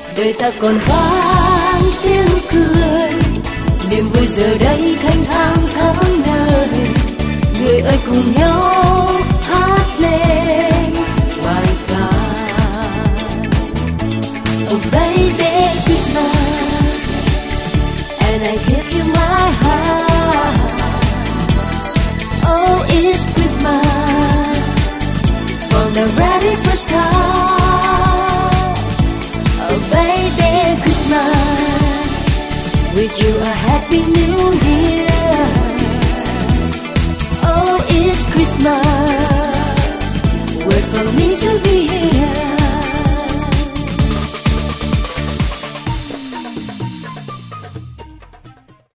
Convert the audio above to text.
đời ta còn vang tiếng cười, niềm vui giờ đây thanh thang tháng nơi. Người ơi cùng nhau hát lên bài ca. Oh baby Christmas, and I give you my heart. Oh, it's Christmas from the very first time. Oh baby Christmas, with you a happy new year. Oh, it's Christmas, wait for me to be